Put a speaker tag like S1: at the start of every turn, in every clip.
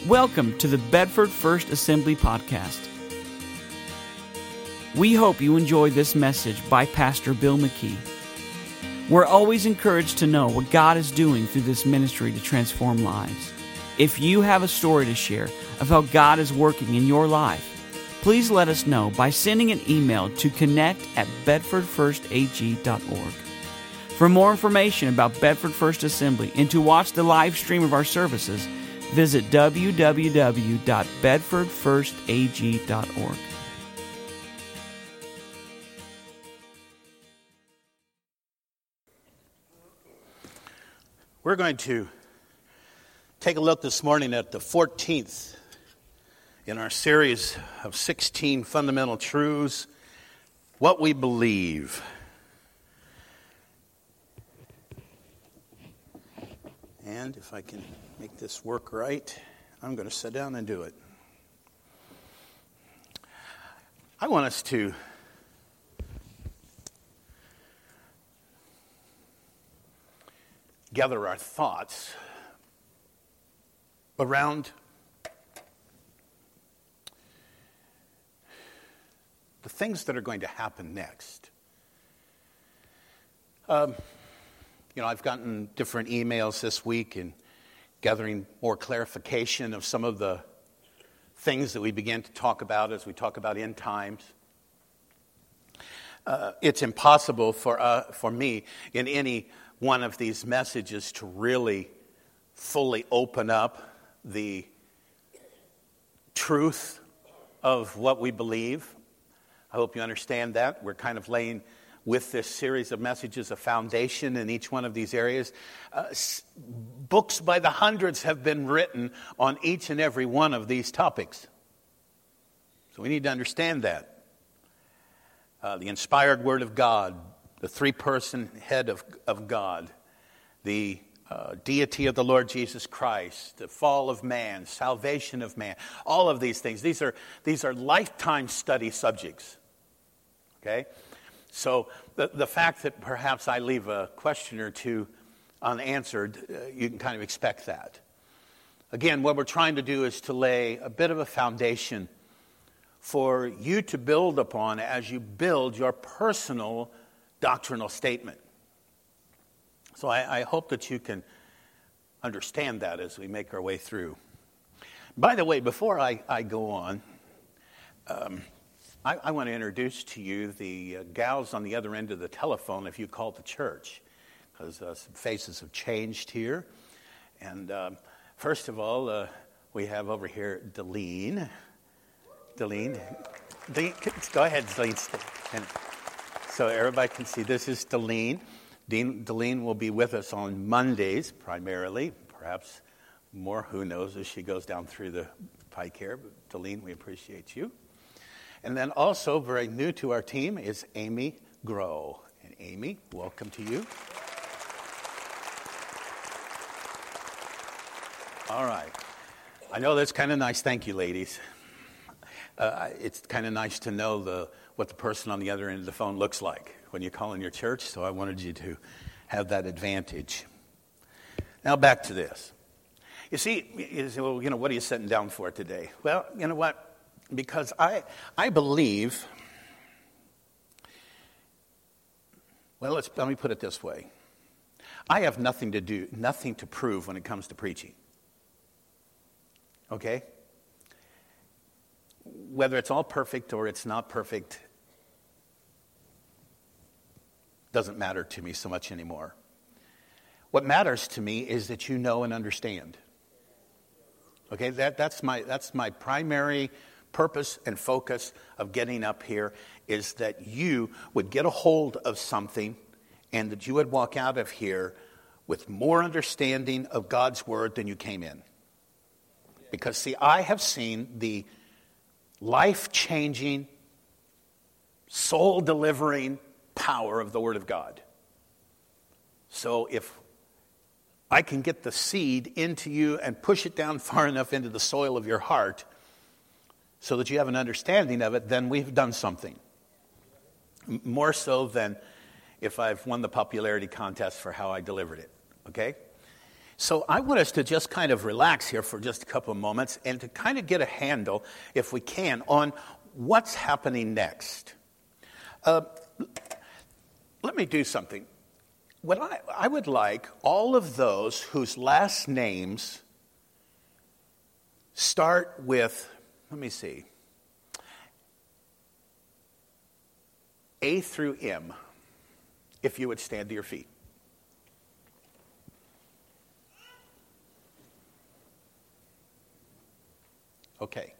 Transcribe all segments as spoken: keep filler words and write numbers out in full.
S1: Welcome to the Bedford First Assembly Podcast. We hope you enjoy this message by Pastor Bill McKee. We're always encouraged to know what God is doing through this ministry to transform lives. If you have a story to share of how God is working in your life, please let us know by sending an email to connect at bedford first a g dot org. For more information about Bedford First Assembly and to watch the live stream of our services, visit w w w dot bedford first a g dot org.
S2: We're going to take a look this morning at the fourteenth in our series of sixteen fundamental truths, what we believe. And if I can make this work right, I'm going to sit down and do it. I want us to gather our thoughts around the things that are going to happen next. Um, you know, I've gotten different emails this week and gathering more clarification of some of the things that we begin to talk about as we talk about end times. Uh, it's impossible for uh, for me in any one of these messages to really fully open up the truth of what we believe. I hope you understand that. We're kind of laying, with this series of messages, a foundation in each one of these areas. Uh, s- books by the hundreds have been written on each and every one of these topics. So we need to understand that. Uh, the inspired Word of God, the three-person head of, of God, the uh, deity of the Lord Jesus Christ, the fall of man, salvation of man, all of these things. These are, these are lifetime study subjects. Okay? So the, the fact that perhaps I leave a question or two unanswered, uh, you can kind of expect that. Again, what we're trying to do is to lay a bit of a foundation for you to build upon as you build your personal doctrinal statement. So I, I hope that you can understand that as we make our way through. By the way, before I, I go on, um, I, I want to introduce to you the uh, gals on the other end of the telephone if you call the church, because uh, some faces have changed here. And um, first of all, uh, we have over here Deline. Deline, Deline go ahead, Deline. So everybody can see this is Deline. Deline will be with us on Mondays primarily, perhaps more, who knows, as she goes down through the pike here. But Deline, we appreciate you. And then also very new to our team is Amy Grow. And Amy, welcome to you. All right. I know that's kind of nice. Thank you, ladies. Uh, it's kind of nice to know the what the person on the other end of the phone looks like when you call in your church, so I wanted you to have that advantage. Now back to this. You see, you say, well, you know, what are you sitting down for today? Well, you know what? Because I I believe, well, let's, let me put it this way. I have nothing to do, nothing to prove when it comes to preaching. Okay? Whether it's all perfect or it's not perfect doesn't matter to me so much anymore. What matters to me is that you know and understand. Okay, that, that's my that's my primary purpose and focus of getting up here, is that you would get a hold of something and that you would walk out of here with more understanding of God's Word than you came in. Because, see, I have seen the life-changing, soul-delivering power of the Word of God. So if I can get the seed into you and push it down far enough into the soil of your heart so that you have an understanding of it, then we've done something. M- more so than if I've won the popularity contest for how I delivered it. Okay? So I want us to just kind of relax here for just a couple of moments and to kind of get a handle, if we can, on what's happening next. Uh, let me do something. What I, I would like all of those whose last names start with, let me see, A through M, if you would stand to your feet. Okay.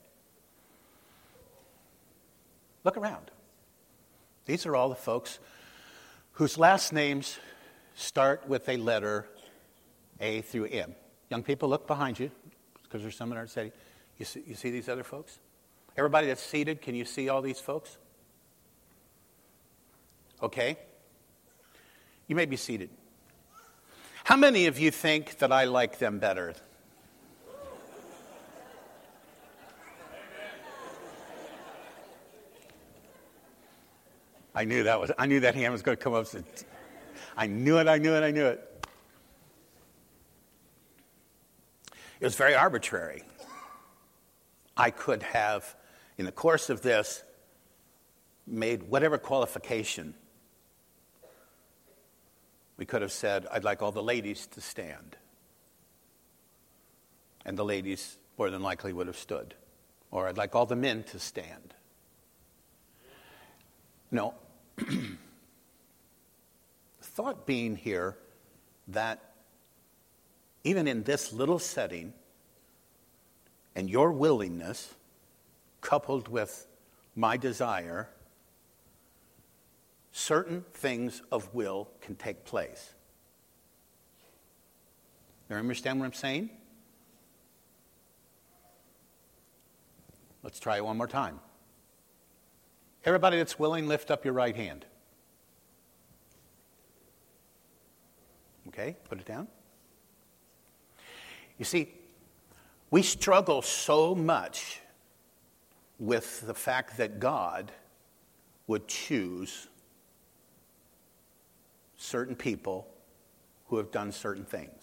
S2: Look around. These are all the folks whose last names start with a letter A through M. Young people, look behind you, because there's some that aren't sitting. You see, you see these other folks? Everybody that's seated, can you see all these folks? Okay. You may be seated. How many of you think that I like them better? I knew that was. I knew that hand was going to come up. I knew it. I knew it. I knew it. It was very arbitrary. I could have, in the course of this, made whatever qualification. We could have said, "I'd like all the ladies to stand," and the ladies more than likely would have stood, or "I'd like all the men to stand." No. The thought being here that even in this little setting and your willingness coupled with my desire, certain things of will can take place. You understand what I'm saying? Let's try it one more time. Everybody that's willing, lift up your right hand. Okay, put it down. You see, we struggle so much with the fact that God would choose certain people who have done certain things,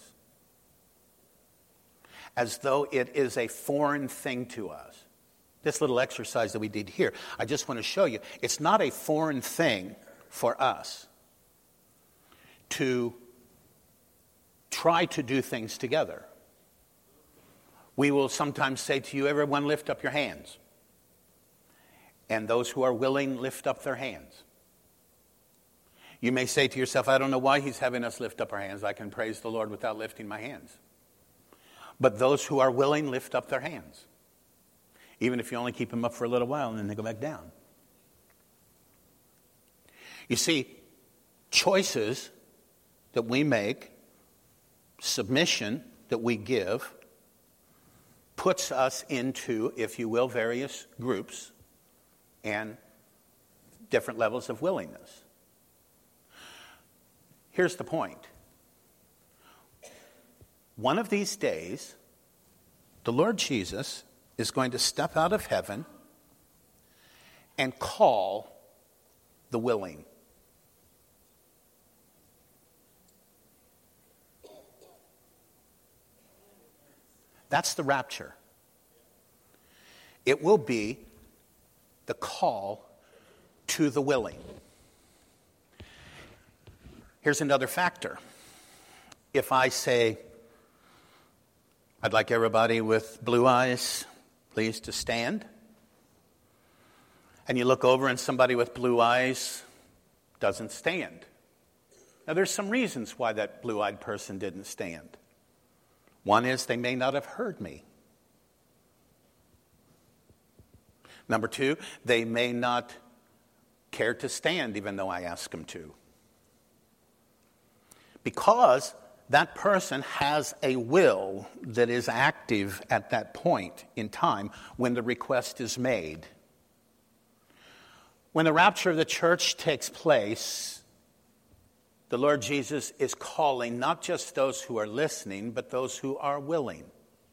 S2: as though it is a foreign thing to us. This little exercise that we did here, I just want to show you, it's not a foreign thing for us to try to do things together. We will sometimes say to you, everyone lift up your hands. And those who are willing, lift up their hands. You may say to yourself, I don't know why he's having us lift up our hands. I can praise the Lord without lifting my hands. But those who are willing, lift up their hands. Even if you only keep them up for a little while and then they go back down. You see, choices that we make, submission that we give, puts us into, if you will, various groups and different levels of willingness. Here's the point. One of these days, the Lord Jesus is going to step out of heaven and call the willing. That's the rapture. It will be the call to the willing. Here's another factor. If I say, I'd like everybody with blue eyes, please, to stand. And you look over and somebody with blue eyes doesn't stand. Now, there's some reasons why that blue-eyed person didn't stand. One is they may not have heard me. Number two, they may not care to stand even though I ask them to. Because that person has a will that is active at that point in time when the request is made. When the rapture of the church takes place, the Lord Jesus is calling not just those who are listening, but those who are willing.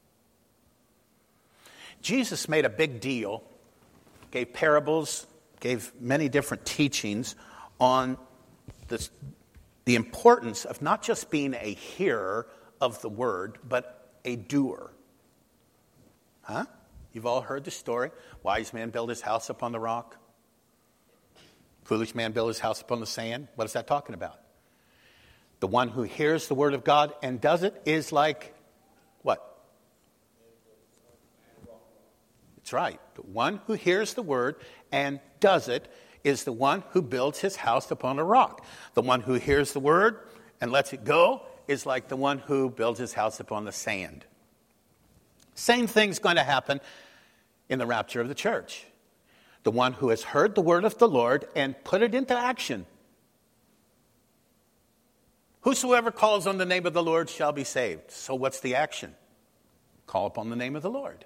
S2: Jesus made a big deal, gave parables, gave many different teachings on this, the importance of not just being a hearer of the word, but a doer. Huh? You've all heard the story. Wise man built his house upon the rock. Foolish man built his house upon the sand. What is that talking about? The one who hears the word of God and does it is like what? That's right. The one who hears the word and does it is the one who builds his house upon a rock. The one who hears the word and lets it go is like the one who builds his house upon the sand. Same thing's going to happen in the rapture of the church. The one who has heard the word of the Lord and put it into action. Whosoever calls on the name of the Lord shall be saved. So what's the action? Call upon the name of the Lord.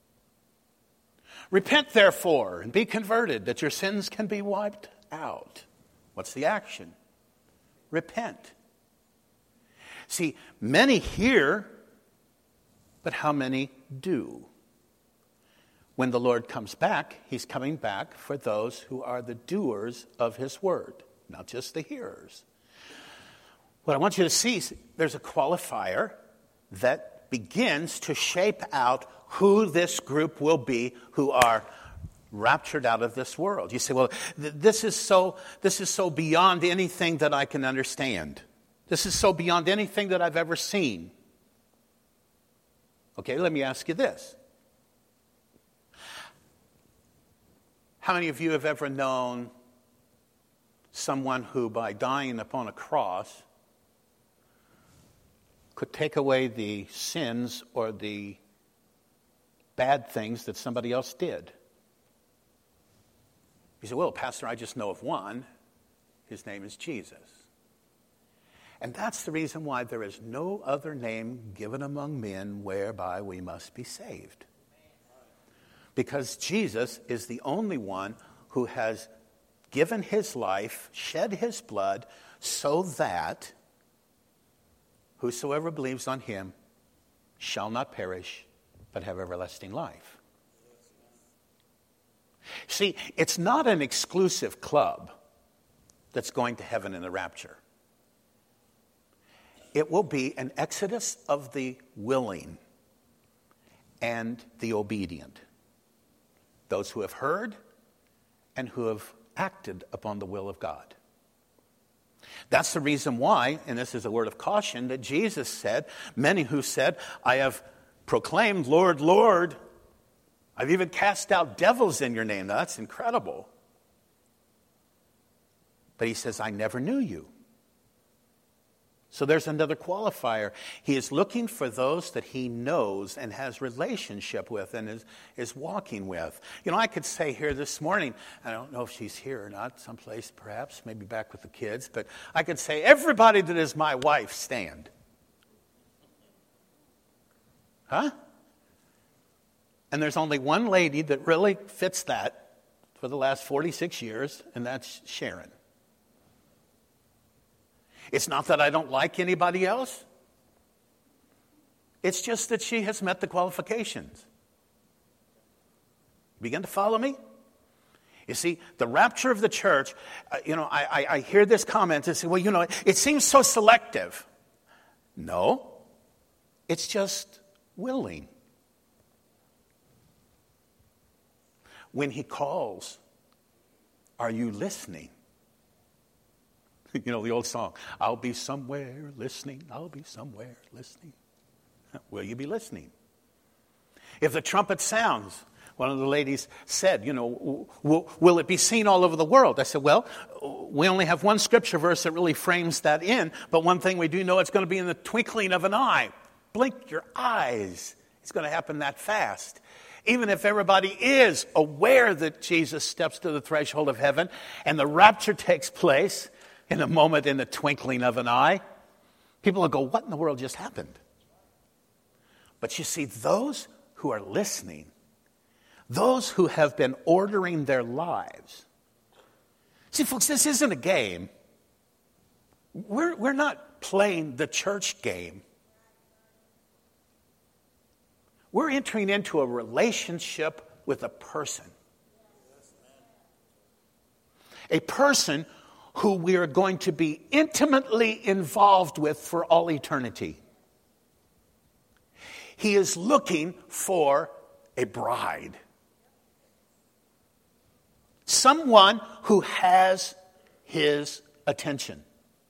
S2: Repent, therefore, and be converted, that your sins can be wiped out. What's the action? Repent. See, many hear, but how many do? When the Lord comes back, he's coming back for those who are the doers of his word, not just the hearers. What I want you to see is there's a qualifier that begins to shape out who this group will be who are raptured out of this world. You say, well, th- this is so this is so beyond anything that I can understand. This is so beyond anything that I've ever seen. Okay, let me ask you this. How many of you have ever known someone who, by dying upon a cross, could take away the sins or the bad things that somebody else did? You say, well, Pastor, I just know of one. His name is Jesus. And that's the reason why there is no other name given among men whereby we must be saved. Because Jesus is the only one who has given his life, shed his blood, so that whosoever believes on him shall not perish, but have everlasting life. See, it's not an exclusive club that's going to heaven in the rapture. It will be an exodus of the willing and the obedient. Those who have heard and who have acted upon the will of God. That's the reason why, and this is a word of caution, that Jesus said, many who said, I have proclaimed, Lord, Lord, I've even cast out devils in your name. Now, that's incredible. But he says, I never knew you. So there's another qualifier. He is looking for those that he knows and has relationship with and is, is walking with. You know, I could say here this morning, I don't know if she's here or not, someplace perhaps, maybe back with the kids, but I could say, everybody that is my wife, stand. Huh? And there's only one lady that really fits that for the last forty-six years, and that's Sharon. It's not that I don't like anybody else. It's just that she has met the qualifications. Begin to follow me? You see, the rapture of the church, uh, you know, I, I, I hear this comment and say, well, you know, it, it seems so selective. No, it's just willing. When he calls, are you listening? You know the old song, I'll be somewhere listening, I'll be somewhere listening. Will you be listening? If the trumpet sounds, one of the ladies said, you know, will, will it be seen all over the world? I said, well, we only have one scripture verse that really frames that in, but one thing we do know, it's going to be in the twinkling of an eye. Blink your eyes. It's going to happen that fast. Even if everybody is aware that Jesus steps to the threshold of heaven and the rapture takes place, in a moment, in the twinkling of an eye, people will go, what in the world just happened? But you see, those who are listening, those who have been ordering their lives. See, folks, this isn't a game. We're, we're not playing the church game. We're entering into a relationship with a person. A person who we are going to be intimately involved with for all eternity. He is looking for a bride. Someone who has his attention.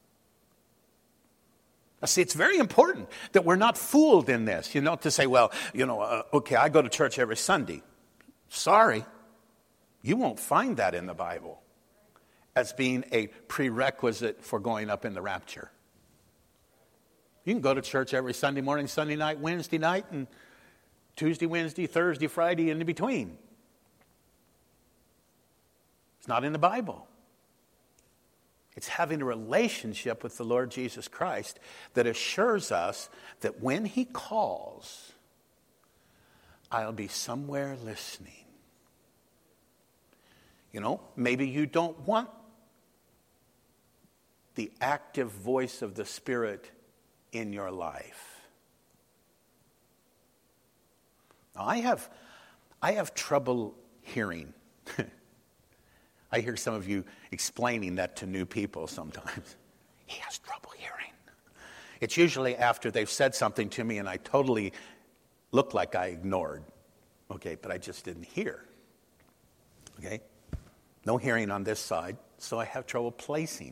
S2: Now, see, it's very important that we're not fooled in this, you know, to say, well, you know, uh, okay, I go to church every Sunday. Sorry, you won't find that in the Bible as being a prerequisite for going up in the rapture. You can go to church every Sunday morning, Sunday night, Wednesday night, and Tuesday, Wednesday, Thursday, Friday, and in between. It's not in the Bible. It's having a relationship with the Lord Jesus Christ that assures us that when he calls, I'll be somewhere listening. You know, maybe you don't want the active voice of the Spirit in your life. Now, I have, I have trouble hearing. I hear some of you explaining that to new people sometimes. He has trouble hearing. It's usually after they've said something to me and I totally look like I ignored. Okay, but I just didn't hear. Okay? No hearing on this side, so I have trouble placing.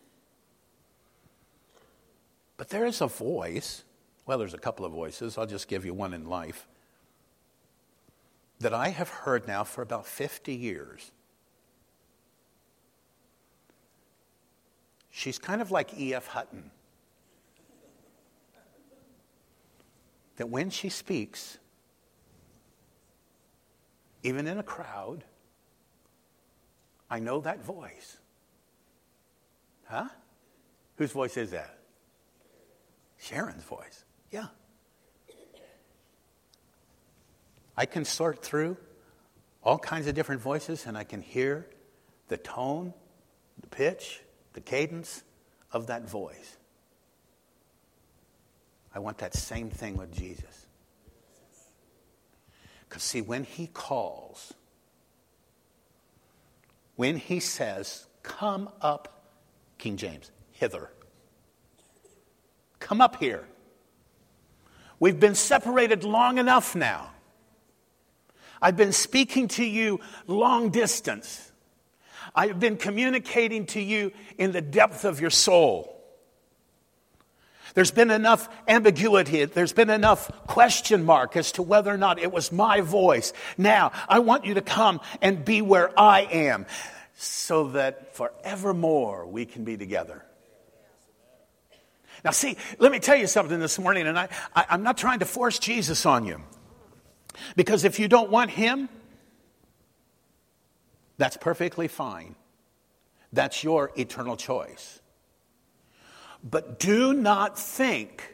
S2: But there is a voice, well, there's a couple of voices, I'll just give you one in life, that I have heard now for about fifty years. She's kind of like E F Hutton. That when she speaks, even in a crowd, I know that voice. Huh? Whose voice is that? Sharon's voice. Yeah. I can sort through all kinds of different voices and I can hear the tone, the pitch, the cadence of that voice. I want that same thing with Jesus. Because see, when he calls, when he says, come up, King James, hither. Come up here. We've been separated long enough now. I've been speaking to you long distance. I've been communicating to you in the depth of your soul. There's been enough ambiguity. There's been enough question mark as to whether or not it was my voice. Now, I want you to come and be where I am so that forevermore we can be together. Now, see, let me tell you something this morning, and I, I, I'm not trying to force Jesus on you. Because if you don't want him, that's perfectly fine. That's your eternal choice. But do not think,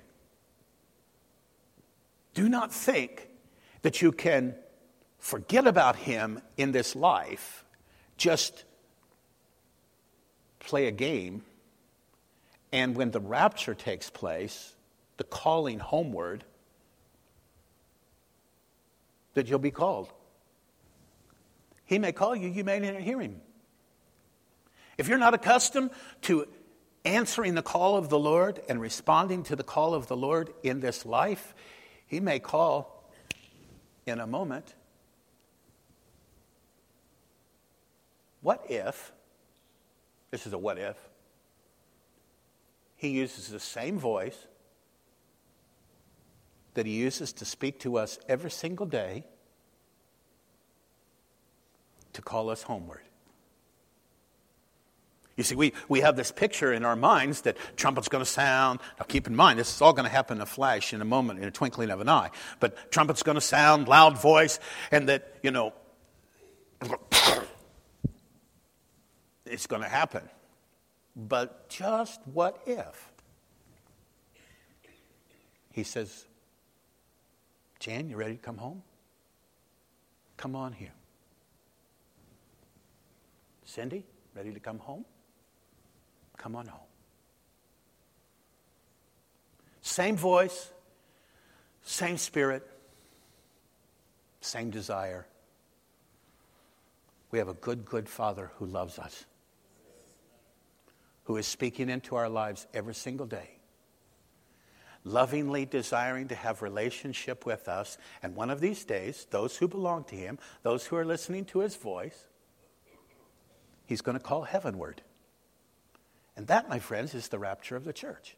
S2: do not think that you can forget about him in this life, just play a game, and when the rapture takes place, the calling homeward, that you'll be called. He may call you, you may not hear him. If you're not accustomed to answering the call of the Lord and responding to the call of the Lord in this life, he may call in a moment. What if, this is a what if, he uses the same voice that he uses to speak to us every single day to call us homeward. You see, we, we have this picture in our minds that trumpet's going to sound. Now keep in mind, this is all going to happen in a flash, in a moment, in a twinkling of an eye. But trumpet's going to sound, loud voice, and that, you know, it's going to happen. But just what if? He says, Jan, you ready to come home? Come on here. Cindy, ready to come home? Come on home. Same voice, same spirit, same desire. We have a good, good Father who loves us, who is speaking into our lives every single day. lovingly desiring to have relationship with us. And one of these days, those who belong to him, those who are listening to his voice, he's going to call heavenward. And that, my friends, is the rapture of the church.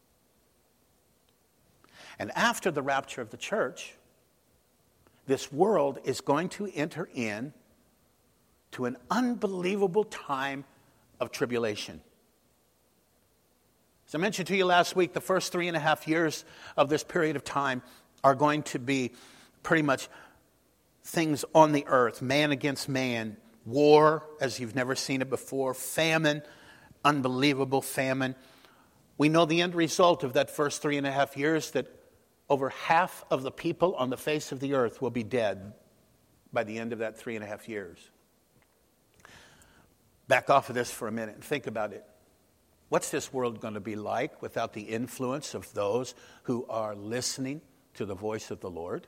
S2: And after the rapture of the church, this world is going to enter in to an unbelievable time of tribulation. As I mentioned to you last week, the first three and a half years of this period of time are going to be pretty much things on the earth, man against man, war as you've never seen it before, famine, unbelievable famine. We know the end result of that first three and a half years, that over half of the people on the face of the earth will be dead by the end of that three and a half years. Back off of this for a minute and think about it. What's this world going to be like without the influence of those who are listening to the voice of the Lord?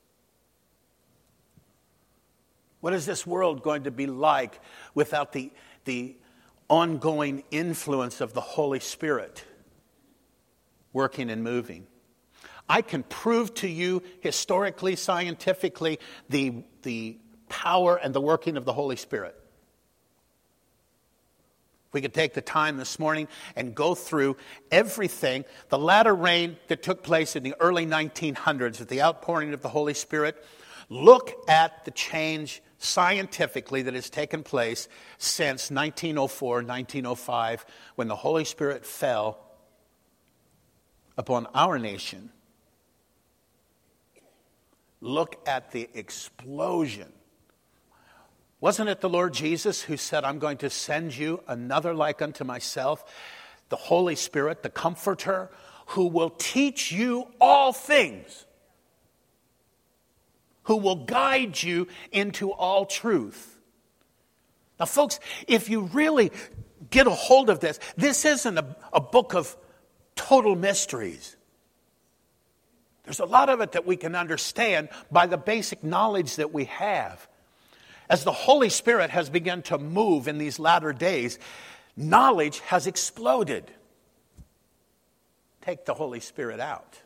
S2: What is this world going to be like without the, the ongoing influence of the Holy Spirit working and moving? I can prove to you historically, scientifically, the, the power and the working of the Holy Spirit. We could take the time this morning and go through everything, the latter rain that took place in the early nineteen hundreds with the outpouring of the Holy Spirit. Look at the change scientifically that has taken place since nineteen oh four, nineteen oh five, when the Holy Spirit fell upon our nation. Look at the explosion. Wasn't it the Lord Jesus who said, I'm going to send you another like unto myself, the Holy Spirit, the Comforter, who will teach you all things, who will guide you into all truth. Now, folks, if you really get a hold of this, this isn't a, a book of total mysteries. There's a lot of it that we can understand by the basic knowledge that we have. As the Holy Spirit has begun to move in these latter days, knowledge has exploded. Take the Holy Spirit out.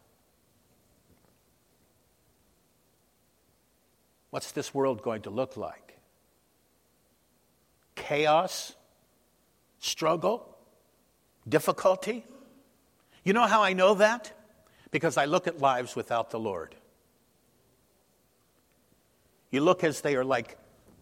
S2: What's this world going to look like? Chaos, struggle, difficulty. You know how I know that? Because I look at lives without the Lord. You look as they are like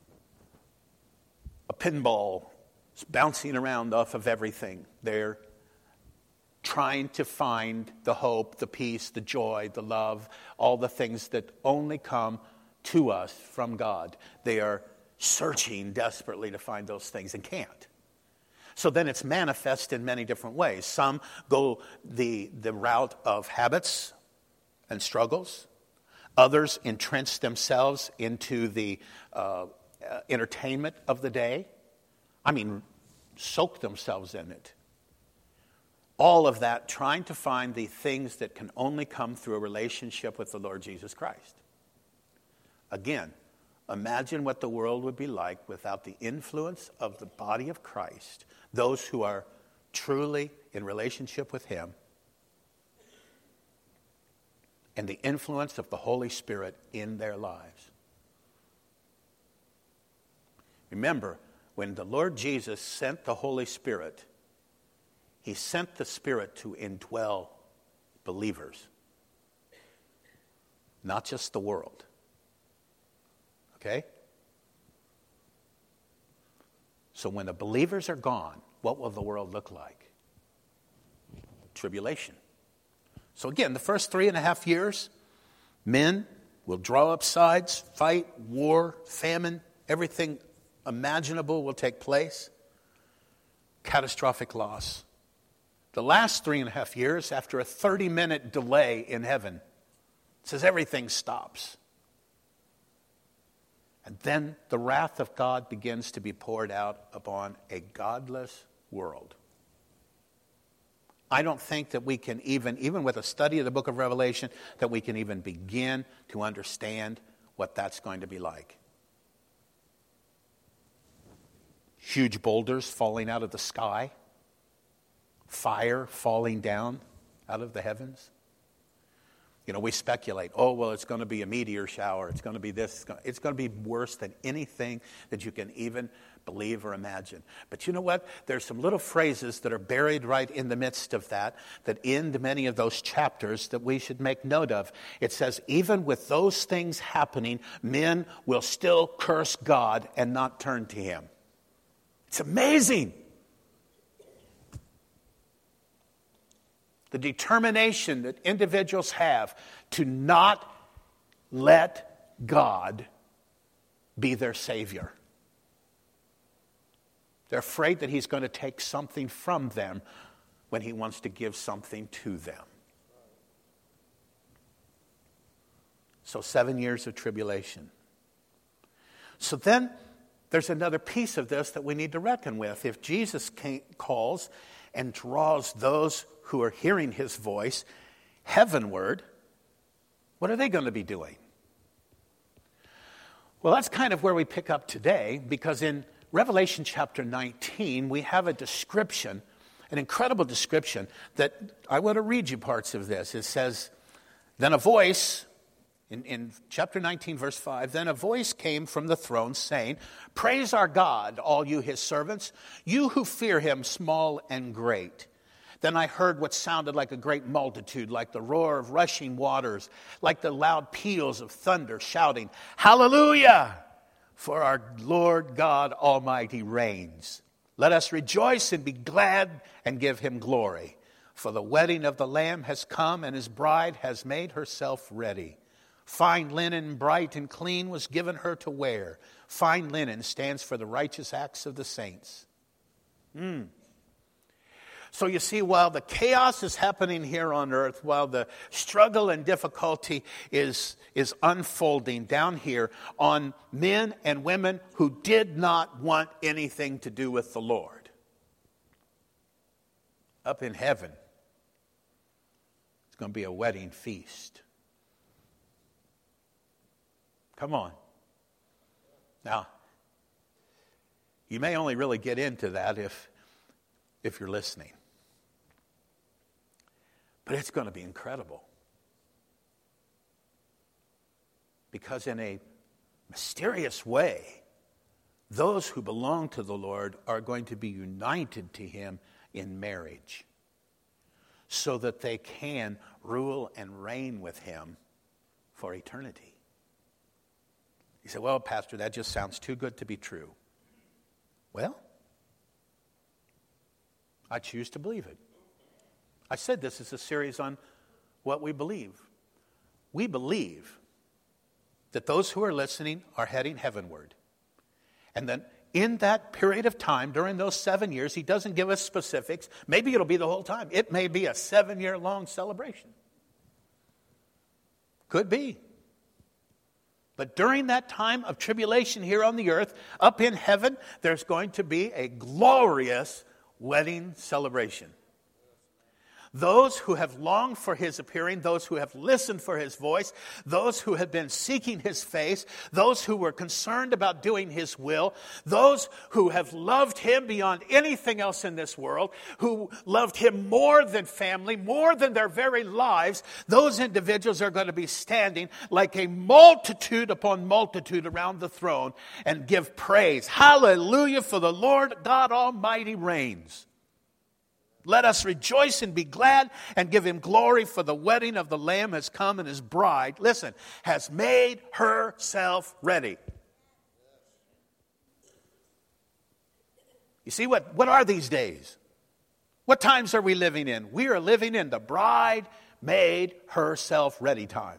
S2: a pinball bouncing around off of everything. They're trying to find the hope, the peace, the joy, the love, all the things that only come to us from God. They are searching desperately to find those things and can't. So then it's manifest in many different ways. Some go the, the route of habits and struggles. Others entrench themselves into the uh, uh, entertainment of the day. I mean, soak themselves in it. All of that trying to find the things that can only come through a relationship with the Lord Jesus Christ. Again, imagine what the world would be like without the influence of the body of Christ, those who are truly in relationship with Him, and the influence of the Holy Spirit in their lives. Remember, when the Lord Jesus sent the Holy Spirit, He sent the Spirit to indwell believers, not just the world. Okay? So when the believers are gone, what will the world look like? Tribulation. So again, the first three and a half years, men will draw up sides, fight, war, famine, everything imaginable will take place. Catastrophic loss. The last three and a half years, after a thirty-minute delay in heaven, it says everything stops. And then the wrath of God begins to be poured out upon a godless world. I don't think that we can even, even with a study of the book of Revelation, that we can even begin to understand what that's going to be like. Huge boulders falling out of the sky. Fire falling down out of the heavens. You know, we speculate, oh, well, it's going to be a meteor shower. It's going to be this. It's going to be worse than anything that you can even believe or imagine. But you know what? There's some little phrases that are buried right in the midst of that, that end many of those chapters that we should make note of. It says, even with those things happening, men will still curse God and not turn to him. It's amazing. The determination that individuals have to not let God be their Savior. They're afraid that he's going to take something from them when he wants to give something to them. So seven years of tribulation. So then there's another piece of this that we need to reckon with. If Jesus calls and draws those who are hearing his voice heavenward, what are they going to be doing? Well, that's kind of where we pick up today, because in Revelation chapter nineteen, we have a description, an incredible description that I want to read you parts of this. It says, then a voice, in, in chapter nineteen, verse five, then a voice came from the throne saying, praise our God, all you his servants, you who fear him, small and great. Then I heard what sounded like a great multitude, like the roar of rushing waters, like the loud peals of thunder, shouting, hallelujah! For our Lord God Almighty reigns. Let us rejoice and be glad and give him glory. For the wedding of the Lamb has come, and his bride has made herself ready. Fine linen, bright and clean, was given her to wear. Fine linen stands for the righteous acts of the saints. Hmm. So you see, while the chaos is happening here on earth, while the struggle and difficulty is, is unfolding down here on men and women who did not want anything to do with the Lord, up in heaven, it's going to be a wedding feast. Come on. Now, you may only really get into that if, if you're listening. But it's going to be incredible. Because in a mysterious way, those who belong to the Lord are going to be united to him in marriage, so that they can rule and reign with him for eternity. You say, well, Pastor, that just sounds too good to be true. Well, I choose to believe it. I said this is a series on what we believe. We believe that those who are listening are heading heavenward. And then in that period of time, during those seven years, he doesn't give us specifics. Maybe it'll be the whole time. It may be a seven-year-long celebration. Could be. But during that time of tribulation here on the earth, up in heaven, there's going to be a glorious wedding celebration. Those who have longed for his appearing, those who have listened for his voice, those who have been seeking his face, those who were concerned about doing his will, those who have loved him beyond anything else in this world, who loved him more than family, more than their very lives, those individuals are going to be standing like a multitude upon multitude around the throne and give praise. Hallelujah, for the Lord God Almighty reigns. Let us rejoice and be glad and give him glory, for the wedding of the Lamb has come, and his bride, listen, has made herself ready. You see, what, what are these days? What times are we living in? We are living in the bride made herself ready times.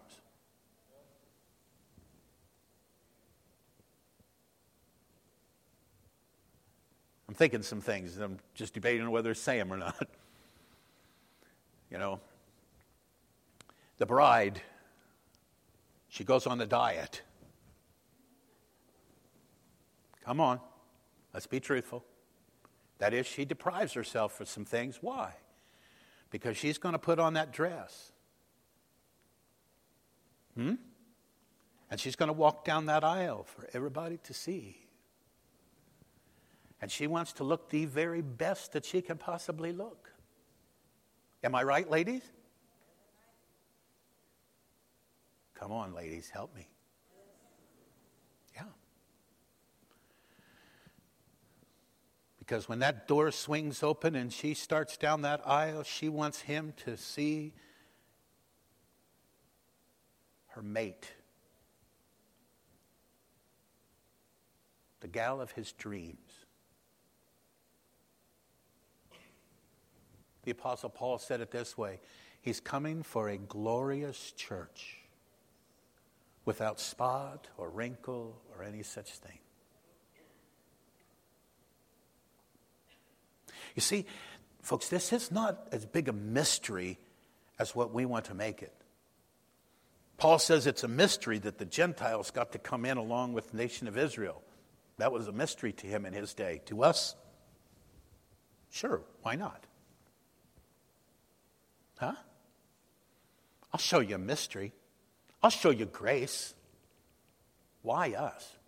S2: I'm thinking some things, and I'm just debating whether to say them or not. You know, the bride, she goes on a diet. Come on, let's be truthful. That is, she deprives herself of some things. Why? Because she's going to put on that dress. Hmm? And she's going to walk down that aisle for everybody to see. And she wants to look the very best that she can possibly look. Am I right, ladies? Come on, ladies, help me. Yeah. Because when that door swings open and she starts down that aisle, she wants him to see her mate. The gal of his dreams. The Apostle Paul said it this way. He's coming for a glorious church without spot or wrinkle or any such thing. You see, folks, this is not as big a mystery as what we want to make it. Paul says it's a mystery that the Gentiles got to come in along with the nation of Israel. That was a mystery to him in his day. To us, sure, why not? Huh? I'll show you a mystery. I'll show you grace. Why us?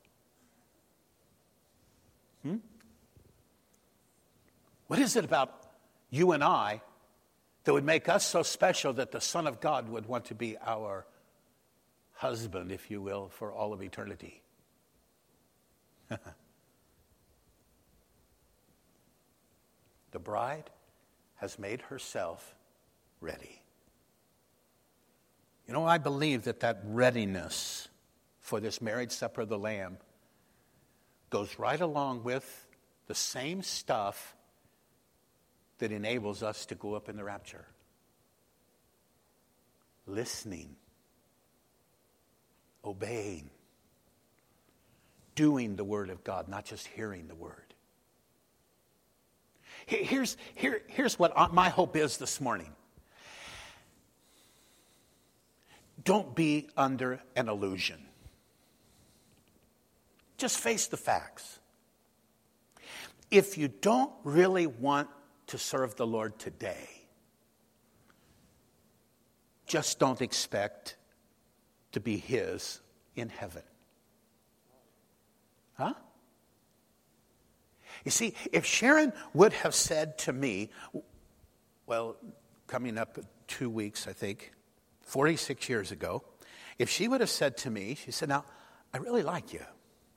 S2: Hmm? What is it about you and I that would make us so special that the Son of God would want to be our husband, if you will, for all of eternity? The bride has made herself ready. You know, I believe that that readiness for this marriage supper of the Lamb goes right along with the same stuff that enables us to go up in the rapture. Listening, obeying, doing the Word of God, not just hearing the Word. Here's, here, here's what my hope is this morning. Don't be under an illusion. Just face the facts. If you don't really want to serve the Lord today, just don't expect to be His in heaven. Huh? You see, if Sharon would have said to me, well, coming up two weeks, I think, forty-six years ago, if she would have said to me, she said, now, I really like you.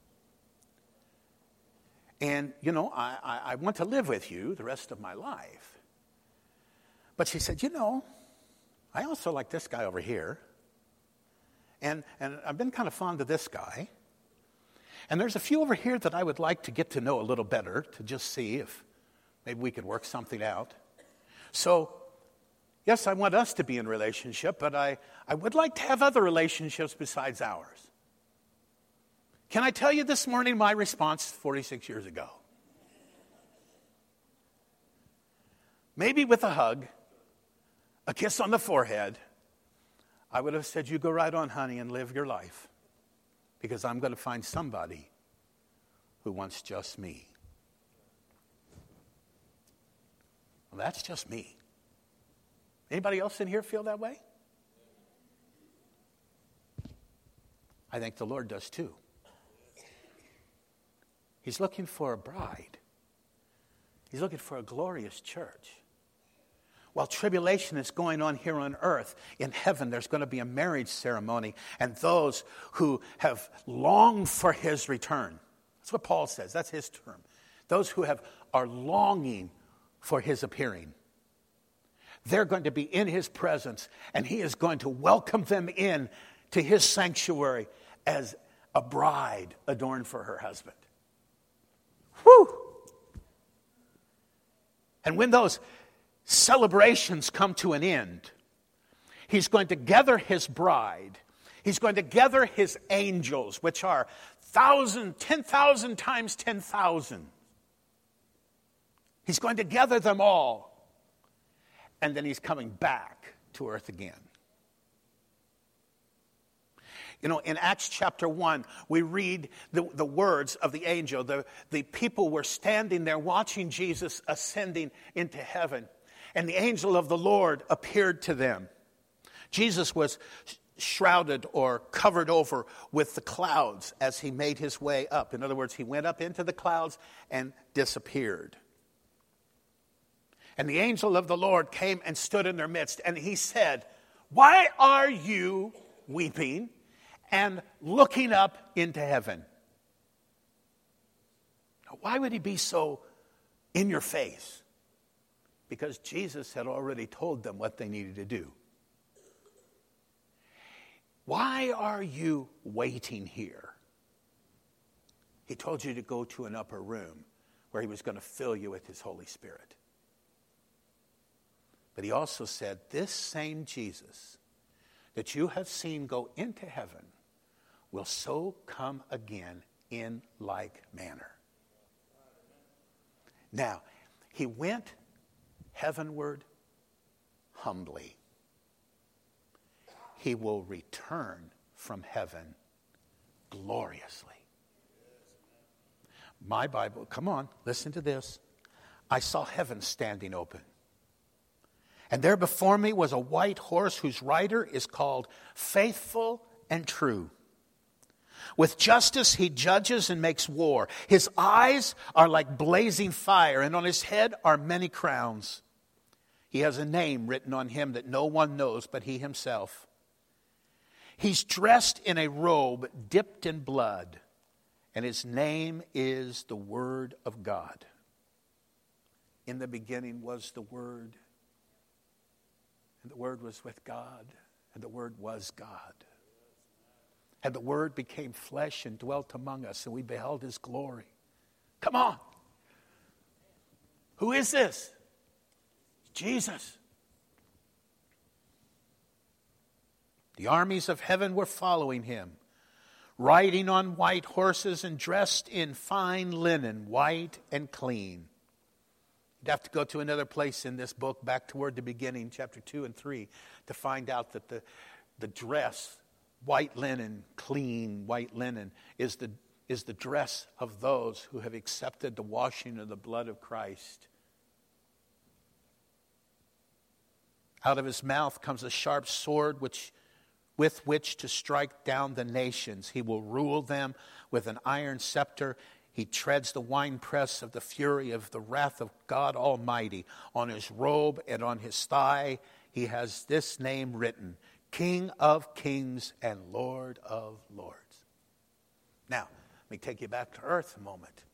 S2: And, you know, I, I, I want to live with you the rest of my life. But she said, you know, I also like this guy over here. And, and I've been kind of fond of this guy. And there's a few over here that I would like to get to know a little better, to just see if maybe we could work something out. So, yes, I want us to be in relationship, but I, I would like to have other relationships besides ours. Can I tell you this morning my response forty-six years ago? Maybe with a hug, a kiss on the forehead, I would have said, you go right on, honey, and live your life. Because I'm going to find somebody who wants just me. Well, that's just me. Anybody else in here feel that way? I think the Lord does too. He's looking for a bride. He's looking for a glorious church. While tribulation is going on here on earth, in heaven there's going to be a marriage ceremony, and those who have longed for His return. That's what Paul says. That's his term. Those who have are longing for His appearing. They're going to be in His presence, and He is going to welcome them in to His sanctuary as a bride adorned for her husband. Whew! And when those celebrations come to an end, He's going to gather His bride. He's going to gather His angels, which are thousand, ten thousand times ten thousand. He's going to gather them all. And then He's coming back to earth again. You know, in Acts chapter one, we read the, the words of the angel. The, the people were standing there watching Jesus ascending into heaven. And the angel of the Lord appeared to them. Jesus was shrouded or covered over with the clouds as He made His way up. In other words, He went up into the clouds and disappeared. And the angel of the Lord came and stood in their midst. And He said, why are you weeping, and looking up into heaven. Now, why would he be so in your face? Because Jesus had already told them what they needed to do. Why are you waiting here? He told you to go to an upper room where he was going to fill you with his Holy Spirit. But he also said, this same Jesus that you have seen go into heaven will so come again in like manner. Now, he went heavenward humbly. He will return from heaven gloriously. My Bible, come on, listen to this. I saw heaven standing open. And there before me was a white horse whose rider is called Faithful and True. With justice he judges and makes war. His eyes are like blazing fire, and on his head are many crowns. He has a name written on him that no one knows but he himself. He's dressed in a robe dipped in blood, and his name is the Word of God. In the beginning was the Word, and the Word was with God, and the Word was God. And the Word became flesh and dwelt among us, and we beheld his glory. Come on. Who is this? Jesus. The armies of heaven were following him, riding on white horses and dressed in fine linen, white and clean. You'd have to go to another place in this book, back toward the beginning, chapter two and three, to find out that the, the dress, white linen, clean white linen, is the, is the dress of those who have accepted the washing of the blood of Christ. Out of his mouth comes a sharp sword which, with which to strike down the nations. He will rule them with an iron scepter. He treads the winepress of the fury of the wrath of God Almighty. On his robe and on his thigh he has this name written, King of Kings and Lord of Lords. Now, let me take you back to earth a moment.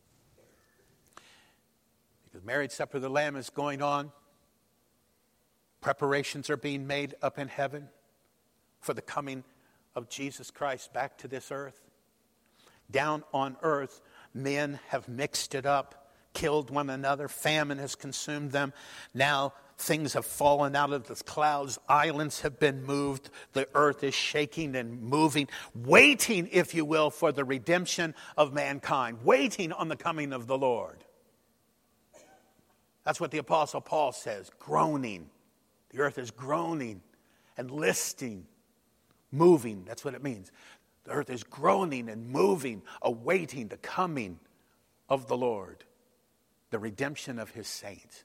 S2: Because marriage supper of the Lamb is going on. Preparations are being made up in heaven for the coming of Jesus Christ back to this earth. Down on earth, men have mixed it up, killed one another. Famine has consumed them. Now things have fallen out of the clouds. Islands have been moved. The earth is shaking and moving, waiting, if you will, for the redemption of mankind, waiting on the coming of the Lord. That's what the Apostle Paul says, groaning. The earth is groaning and listing, moving. That's what it means. The earth is groaning and moving, awaiting the coming of the Lord, the redemption of his saints.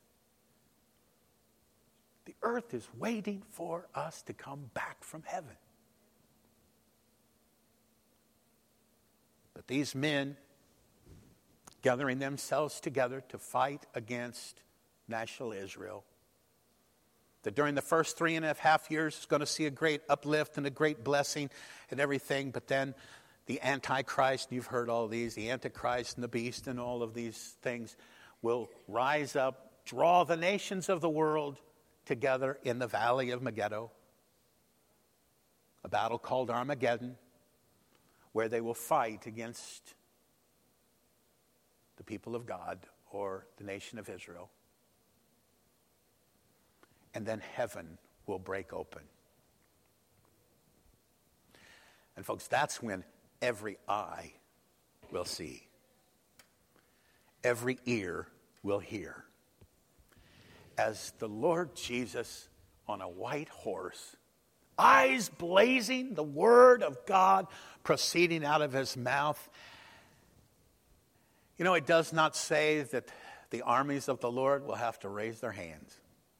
S2: The earth is waiting for us to come back from heaven. But these men, gathering themselves together to fight against national Israel, that during the first three and a half years is going to see a great uplift and a great blessing and everything. But then the Antichrist, you've heard all these, the Antichrist and the beast and all of these things will rise up, draw the nations of the world together in the valley of Megiddo, a battle called Armageddon, where they will fight against the people of God or the nation of Israel. And then heaven will break open. And folks, that's when every eye will see. Every ear will hear. As the Lord Jesus on a white horse, eyes blazing, the word of God proceeding out of his mouth. You know, it does not say that the armies of the Lord will have to raise their hands.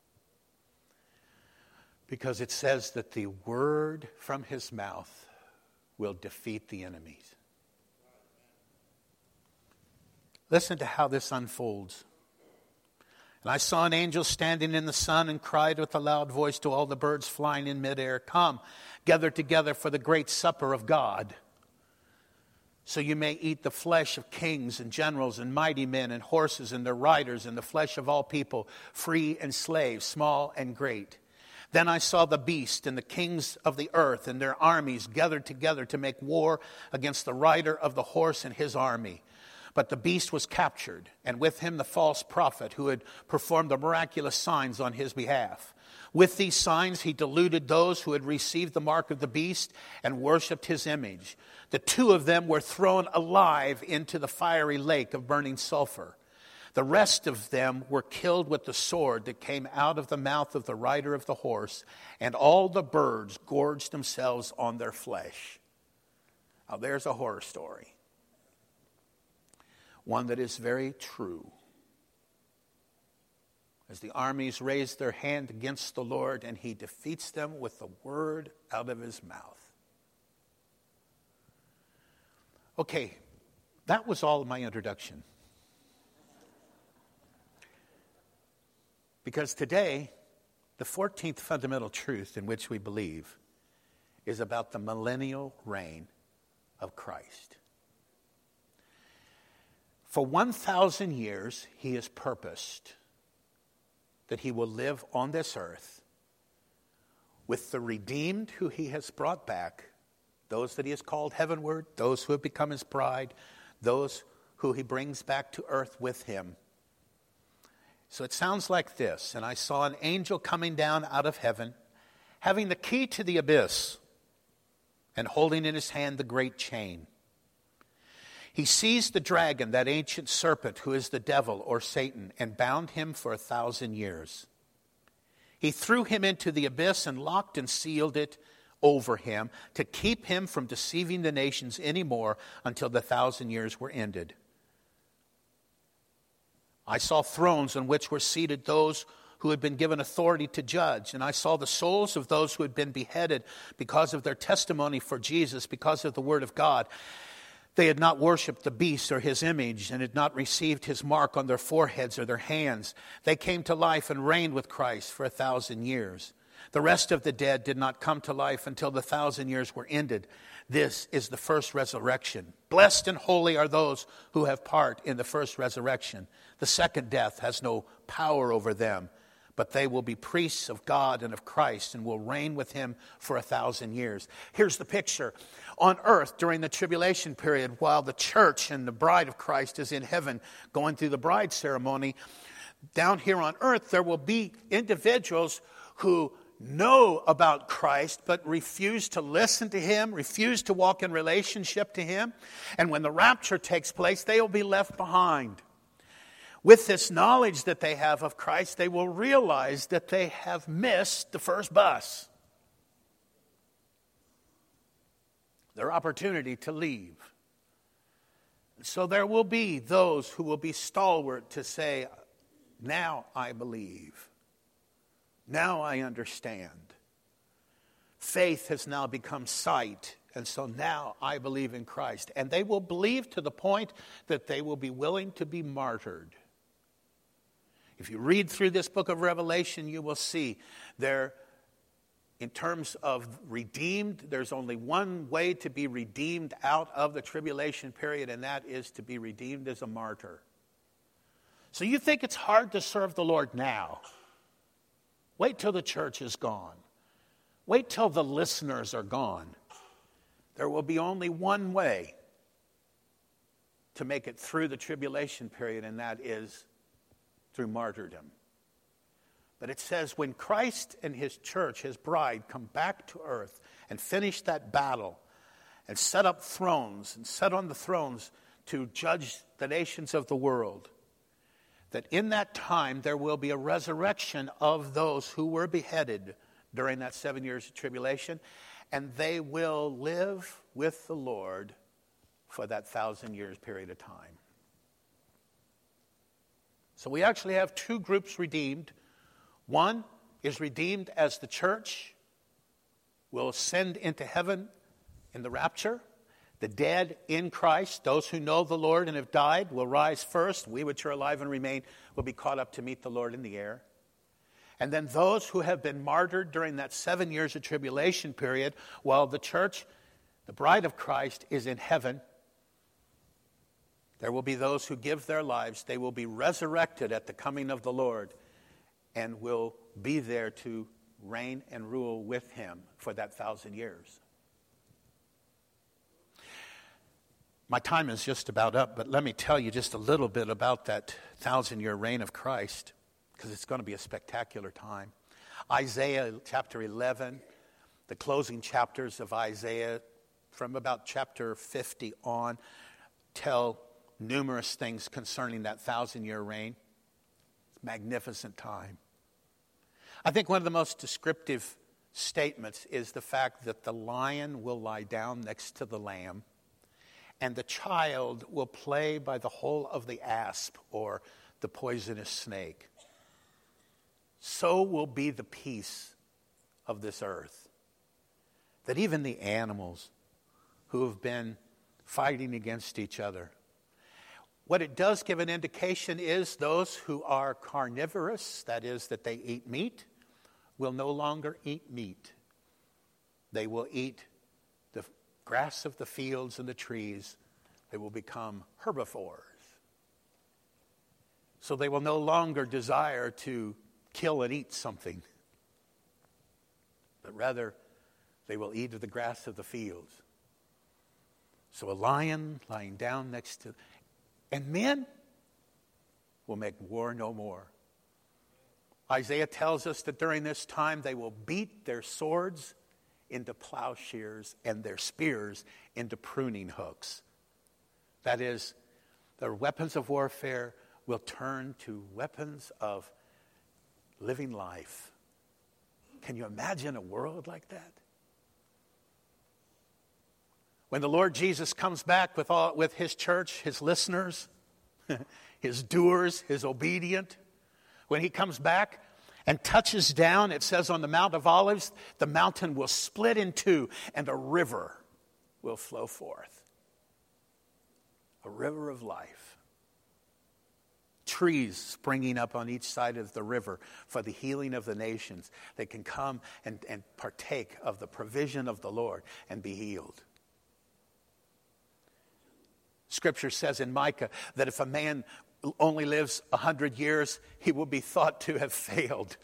S2: Because it says that the word from his mouth will defeat the enemies. Listen to how this unfolds. And I saw an angel standing in the sun and cried with a loud voice to all the birds flying in midair, "Come, gather together for the great supper of God. So you may eat the flesh of kings and generals and mighty men and horses and their riders and the flesh of all people, free and slaves, small and great." Then I saw the beast and the kings of the earth and their armies gathered together to make war against the rider of the horse and his army. But the beast was captured, and with him the false prophet who had performed the miraculous signs on his behalf. With these signs he deluded those who had received the mark of the beast and worshipped his image. The two of them were thrown alive into the fiery lake of burning sulfur. The rest of them were killed with the sword that came out of the mouth of the rider of the horse, and all the birds gorged themselves on their flesh. Now there's a horror story. One that is very true. As the armies raise their hand against the Lord, and he defeats them with the word out of his mouth. Okay, that was all of my introduction. Because today, the fourteenth fundamental truth in which we believe is about the millennial reign of Christ. For one thousand years, he has purposed that he will live on this earth with the redeemed who he has brought back, those that he has called heavenward, those who have become his bride, those who he brings back to earth with him. So it sounds like this: "And I saw an angel coming down out of heaven, having the key to the abyss, and holding in his hand the great chain. He seized the dragon, that ancient serpent who is the devil or Satan, and bound him for a thousand years. He threw him into the abyss and locked and sealed it over him to keep him from deceiving the nations anymore until the thousand years were ended. I saw thrones on which were seated those who had been given authority to judge, and I saw the souls of those who had been beheaded because of their testimony for Jesus, because of the word of God. They had not worshipped the beast or his image, and had not received his mark on their foreheads or their hands. They came to life and reigned with Christ for a thousand years. The rest of the dead did not come to life until the thousand years were ended. This is the first resurrection. Blessed and holy are those who have part in the first resurrection. The second death has no power over them, but they will be priests of God and of Christ and will reign with him for a thousand years." Here's the picture. On earth during the tribulation period, while the church and the bride of Christ is in heaven going through the bride ceremony, down here on earth there will be individuals who know about Christ but refuse to listen to him, refuse to walk in relationship to him. And when the rapture takes place, they will be left behind. With this knowledge that they have of Christ, they will realize that they have missed the first bus. Their opportunity to leave. So there will be those who will be stalwart to say, "Now I believe. Now I understand. Faith has now become sight, and so now I believe in Christ." And they will believe to the point that they will be willing to be martyred. If you read through this book of Revelation, you will see there, in terms of redeemed, there's only one way to be redeemed out of the tribulation period, and that is to be redeemed as a martyr. So you think it's hard to serve the Lord now? Wait till the church is gone. Wait till the listeners are gone. There will be only one way to make it through the tribulation period, and that is through martyrdom. But it says when Christ and his church, his bride, come back to earth and finish that battle and set up thrones and set on the thrones to judge the nations of the world, that in that time there will be a resurrection of those who were beheaded during that seven years of tribulation, and they will live with the Lord for that thousand years period of time. So we actually have two groups redeemed. One is redeemed as the church will ascend into heaven in the rapture. The dead in Christ, those who know the Lord and have died, will rise first. We which are alive and remain will be caught up to meet the Lord in the air. And then those who have been martyred during that seven years of tribulation period, while the church, the bride of Christ, is in heaven, there will be those who give their lives. They will be resurrected at the coming of the Lord and will be there to reign and rule with him for that thousand years. My time is just about up, but let me tell you just a little bit about that thousand-year reign of Christ, because it's going to be a spectacular time. Isaiah chapter eleven, the closing chapters of Isaiah, from about chapter fifty on, tell numerous things concerning that thousand-year reign. It's a magnificent time. I think one of the most descriptive statements is the fact that the lion will lie down next to the lamb, and the child will play by the hole of the asp, or the poisonous snake. So will be the peace of this earth, that even the animals who have been fighting against each other, what it does give an indication is those who are carnivorous, that is, that they eat meat, will no longer eat meat. They will eat the grass of the fields and the trees. They will become herbivores. So they will no longer desire to kill and eat something, but rather they will eat of the grass of the fields. So a lion lying down next to, and men will make war no more. Isaiah tells us that during this time they will beat their swords into plowshares and their spears into pruning hooks. That is, their weapons of warfare will turn to weapons of living life. Can you imagine a world like that? When the Lord Jesus comes back with all, with his church, his listeners, his doers, his obedient, when he comes back and touches down, it says on the Mount of Olives, the mountain will split in two and a river will flow forth. A river of life. Trees springing up on each side of the river for the healing of the nations. They can come and, and partake of the provision of the Lord and be healed. Scripture says in Micah that if a man only lives a hundred years, he will be thought to have failed.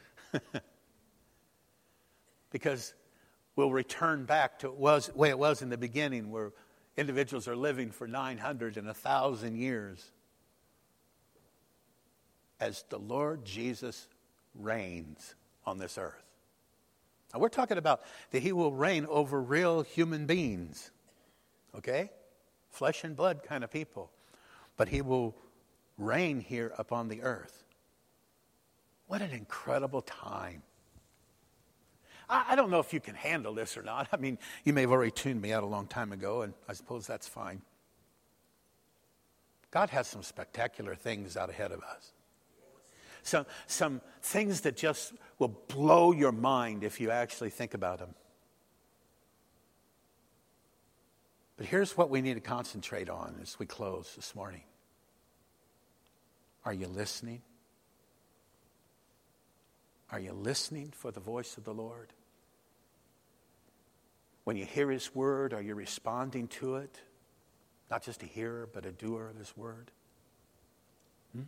S2: Because we'll return back to the way it was in the beginning, where individuals are living for nine hundred and one thousand years. As the Lord Jesus reigns on this earth. Now we're talking about that he will reign over real human beings. Okay? Flesh and blood kind of people. But he will reign here upon the earth. What an incredible time. I, I don't know if you can handle this or not. I mean, you may have already tuned me out a long time ago, and I suppose that's fine. God has some spectacular things out ahead of us. Some, some things that just will blow your mind if you actually think about them. But here's what we need to concentrate on as we close this morning. Are you listening? Are you listening for the voice of the Lord? When you hear his word, are you responding to it? Not just a hearer, but a doer of his word. Hmm?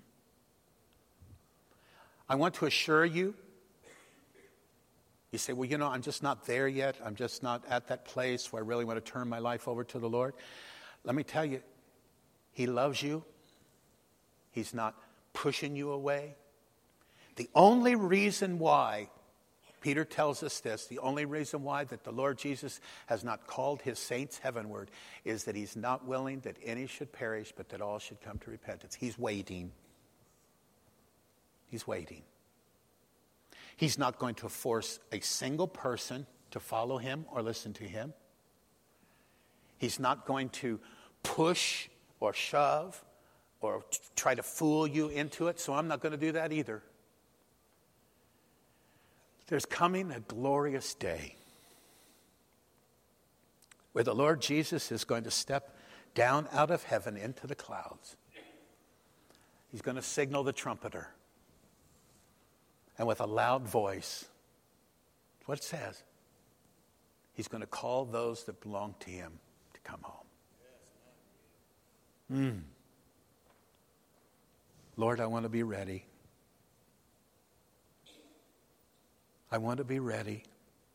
S2: I want to assure you, you say, well, you know, I'm just not there yet. I'm just not at that place where I really want to turn my life over to the Lord. Let me tell you, he loves you. He's not pushing you away. The only reason why, Peter tells us this, the only reason why that the Lord Jesus has not called his saints heavenward is that he's not willing that any should perish, but that all should come to repentance. He's waiting. He's waiting. He's not going to force a single person to follow him or listen to him. He's not going to push or shove or t- try to fool you into it, so I'm not going to do that either. There's coming a glorious day where the Lord Jesus is going to step down out of heaven into the clouds. He's going to signal the trumpeter. And with a loud voice, what it says, he's going to call those that belong to him to come home. Mm. Lord, I want to be ready. I want to be ready.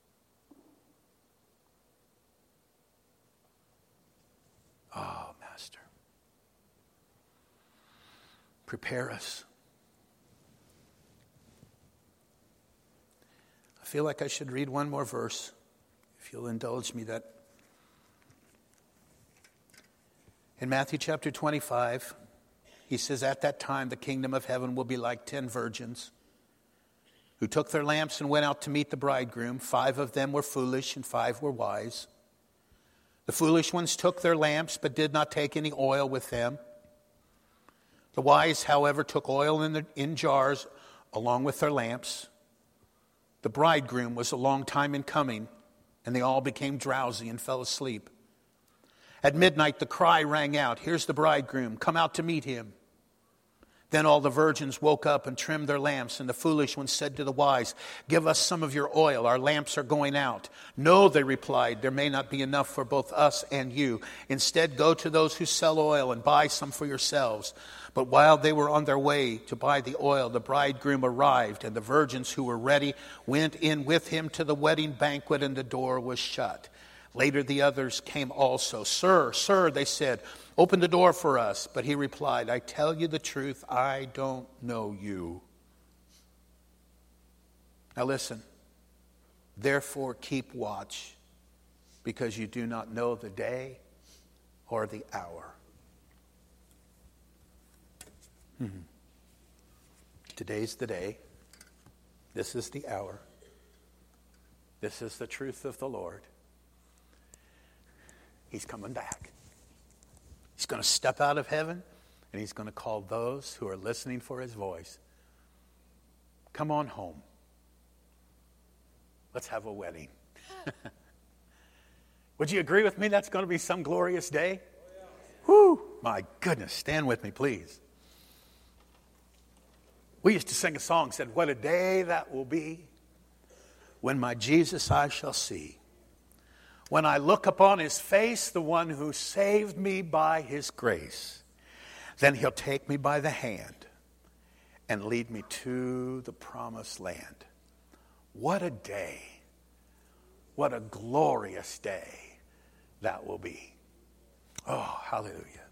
S2: Oh, Master. Prepare us. I feel like I should read one more verse, if you'll indulge me that. In Matthew chapter twenty-five, he says, at that time the kingdom of heaven will be like ten virgins who took their lamps and went out to meet the bridegroom. Five of them were foolish and five were wise. The foolish ones took their lamps but did not take any oil with them. The wise, however, took oil in, the, in jars along with their lamps. The bridegroom was a long time in coming, and they all became drowsy and fell asleep. At midnight the cry rang out, here's the bridegroom, come out to meet him. Then all the virgins woke up and trimmed their lamps, and the foolish ones said to the wise, give us some of your oil, our lamps are going out. No, they replied, there may not be enough for both us and you. Instead, go to those who sell oil and buy some for yourselves. But while they were on their way to buy the oil, the bridegroom arrived, and the virgins who were ready went in with him to the wedding banquet, and the door was shut. Later the others came also. Sir, sir, they said, open the door for us. But he replied, I tell you the truth, I don't know you. Now listen, therefore keep watch, because you do not know the day or the hour. Hmm. Today's the day. This is the hour. This is the truth of the Lord. He's coming back. He's going to step out of heaven, and he's going to call those who are listening for his voice. Come on home. Let's have a wedding. Would you agree with me that's going to be some glorious day? Whew, my goodness, stand with me, please. We used to sing a song, said, what a day that will be when my Jesus I shall see. When I look upon his face, the one who saved me by his grace, then he'll take me by the hand and lead me to the promised land. What a day. What a glorious day that will be. Oh, hallelujah.